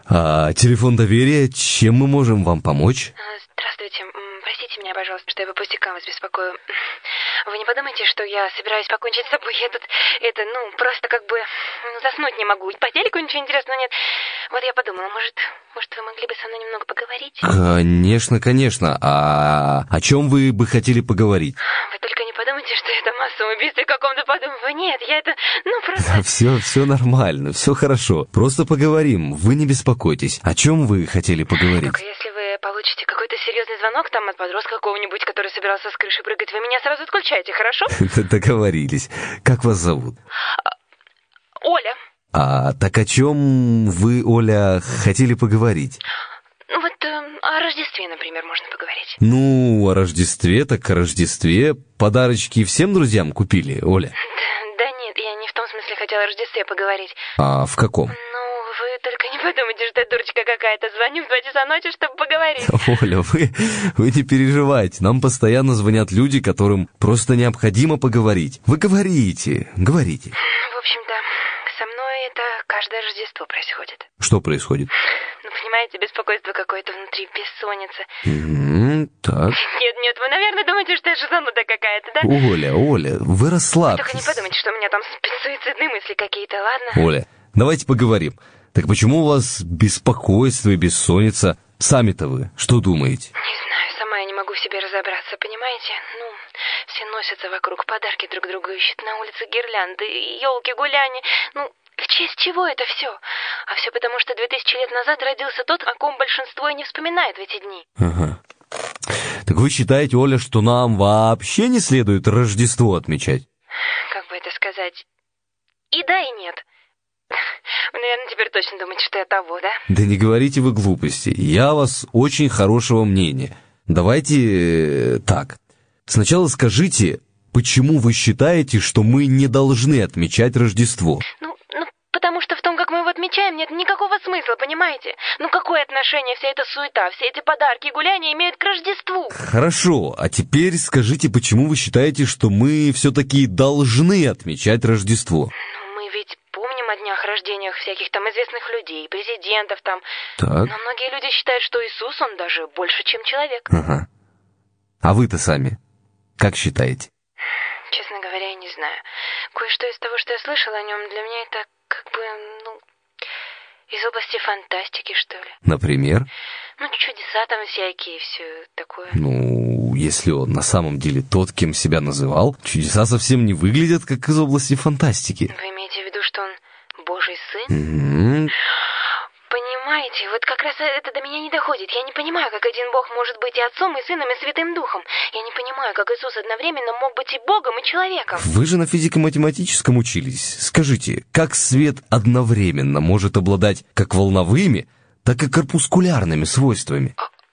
Телефон доверия, чем мы можем вам помочь? Здравствуйте. Простите меня, пожалуйста, что я по пустякам вас беспокою. Вы не подумайте, что я собираюсь покончить с собой. Я тут, просто заснуть не могу. По телеку ничего интересного нет. Вот я подумала, может вы могли бы со мной немного поговорить? Конечно. А о чем вы бы хотели поговорить? Вы только не подумайте, что это массовое убийство каком-то подумала. Нет, я это, просто... Все нормально, все хорошо. Просто поговорим, вы не беспокойтесь. О чем вы хотели поговорить? Только если вы получите какой-то серьезный звонок там от подростка какого-нибудь, который собирался с крыши прыгать, вы меня сразу отключаете, хорошо? Договорились. Как вас зовут? Оля. Так о чем вы, Оля, хотели поговорить? О Рождестве, например, можно поговорить. О Рождестве так о Рождестве. Подарочки всем друзьям купили, Оля? Да нет, я не в том смысле хотела о Рождестве поговорить. А в каком? Вы только не подумайте, что я дурочка какая-то. Звоню в 2 часа ночи, чтобы поговорить. Оля, вы не переживайте. Нам постоянно звонят люди, которым просто необходимо поговорить. Вы говорите. В общем-то, со мной это каждое Рождество происходит. Что происходит? Понимаете, беспокойство какое-то внутри, бессонница. Так. Нет, вы, наверное, думаете, что я зануда какая-то, да? Оля, вы расслабьтесь. Только не подумайте, что у меня там суицидные мысли какие-то, ладно? Оля, давайте поговорим. Так почему у вас беспокойство и бессонница? Сами-то вы что думаете? Не знаю, сама я не могу в себе разобраться, понимаете? Все носятся вокруг, подарки друг другу ищут, на улице гирлянды, елки, гуляния. В честь чего это все? А все потому, что 2000 лет назад родился тот, о ком большинство и не вспоминает в эти дни. Ага. Так вы считаете, Оля, что нам вообще не следует Рождество отмечать? Как бы это сказать? И да, и нет. Вы, наверное, теперь точно думаете, что я того, да? Да не говорите вы глупости. Я о вас очень хорошего мнения. Давайте так. Сначала скажите, почему вы считаете, что мы не должны отмечать Рождество? Потому что в том, как мы его отмечаем, нет никакого смысла, понимаете? Какое отношение вся эта суета, все эти подарки и гуляния имеют к Рождеству? Хорошо, а теперь скажите, почему вы считаете, что мы все-таки должны отмечать Рождество? Мы ведь помним о днях рождениях всяких там известных людей, президентов там. Так. Но многие люди считают, что Иисус, он даже больше, чем человек. Ага. А вы-то сами как считаете? Честно говоря, я не знаю. Кое-что из того, что я слышала о нем, для меня это из области фантастики, что ли. Например? Чудеса там всякие, все такое. Если он на самом деле тот, кем себя называл, чудеса совсем не выглядят, как из области фантастики. Вы имеете в виду, что он Божий сын? Понимаете, как раз это до меня не доходит. Я не понимаю, как один Бог может быть и Отцом, и Сыном, и Святым Духом. Я не понимаю, как Иисус одновременно мог быть и Богом, и человеком. Вы же на физико-математическом учились. Скажите, как свет одновременно может обладать как волновыми, так и корпускулярными свойствами?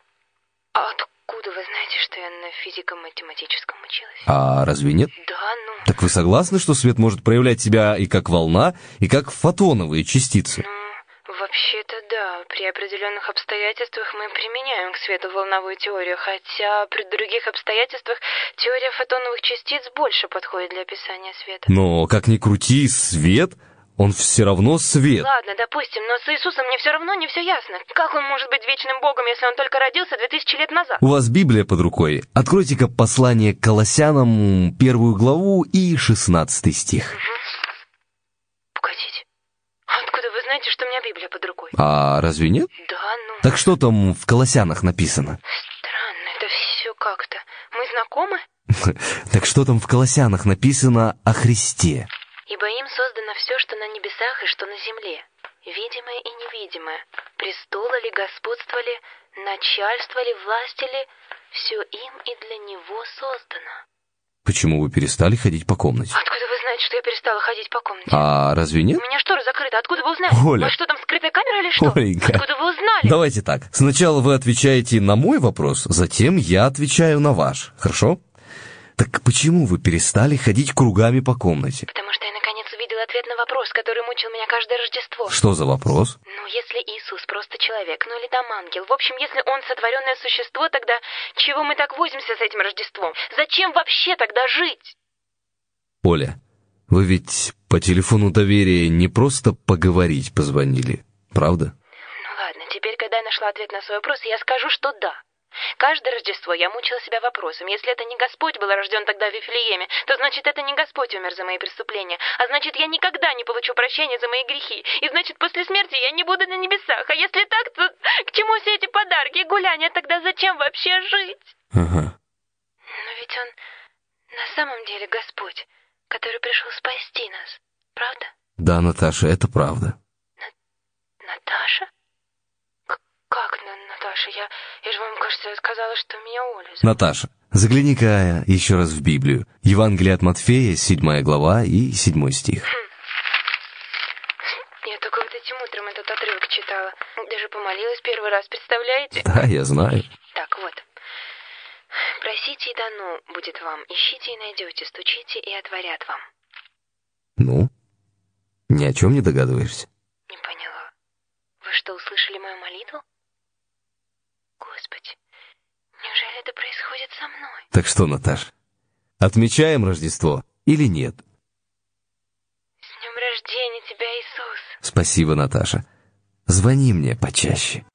Откуда вы знаете, что я на физико-математическом училась? А разве нет? Да, Так вы согласны, что свет может проявлять себя и как волна, и как фотоновые частицы? Вообще-то да, при определенных обстоятельствах мы применяем к свету волновую теорию, хотя при других обстоятельствах теория фотоновых частиц больше подходит для описания света. Но, как ни крути, свет, он все равно свет. Ладно, допустим, но с Иисусом мне все равно не все ясно. Как он может быть вечным Богом, если он только родился 2000 лет назад? У вас Библия под рукой. Откройте-ка послание к Колоссянам, 1 главу и 16 стих. Погодите. Откуда вы знаете, что у меня Библия под рукой? А разве нет? Да, Так что там в Колоссянах написано? Странно, это все как-то. Мы знакомы? Так что там в Колоссянах написано о Христе? Ибо им создано все, что на небесах и что на земле, видимое и невидимое, престолы ли, господство ли, начальство ли, власти ли, все им и для него создано. Почему вы перестали ходить по комнате? Откуда вы знаете, что я перестала ходить по комнате? А разве нет? У меня шторы закрыты, откуда вы узнали? Оля. У вас что, там скрытая камера или что? Оленька. Откуда вы узнали? Давайте так. Сначала вы отвечаете на мой вопрос, затем я отвечаю на ваш. Хорошо? Так почему вы перестали ходить кругами по комнате? Потому что я наконец увидела ответ на вопрос, который мучил меня каждое Рождество. Что за вопрос? Если Иисус просто человек, или там ангел, в общем, если он сотворенное существо, тогда чего мы так возимся с этим Рождеством? Зачем вообще тогда жить? Оля, вы ведь по телефону доверия не просто поговорить позвонили, правда? нашла ответ на свой вопрос, и я скажу, что да. Каждое Рождество я мучила себя вопросом: если это не Господь был рожден тогда в Вифлееме, то значит это не Господь умер за мои преступления, а значит я никогда не получу прощения за мои грехи, и значит после смерти я не буду на небесах. А если так, то к чему все эти подарки и гуляния? Тогда зачем вообще жить? Ага. Но ведь он на самом деле Господь, который пришел спасти нас, правда? Да, Наташа, это правда. Наташа? Как Наташа? Я же вам, кажется, сказала, что меня Оля зовут. Наташа, загляни-ка еще раз в Библию. Евангелие от Матфея, 7 глава и 7 стих. Я только вот этим утром этот отрывок читала. Даже помолилась первый раз, представляете? Да, я знаю. Так вот. Просите, и дано будет вам. Ищите, и найдете. Стучите, и отворят вам. Ну, ни о чем не догадываешься? Не поняла. Вы что, услышали мою молитву? Господи, неужели это происходит со мной? Так что, Наташа, отмечаем Рождество или нет? С днем рождения тебя, Иисус! Спасибо, Наташа. Звони мне почаще.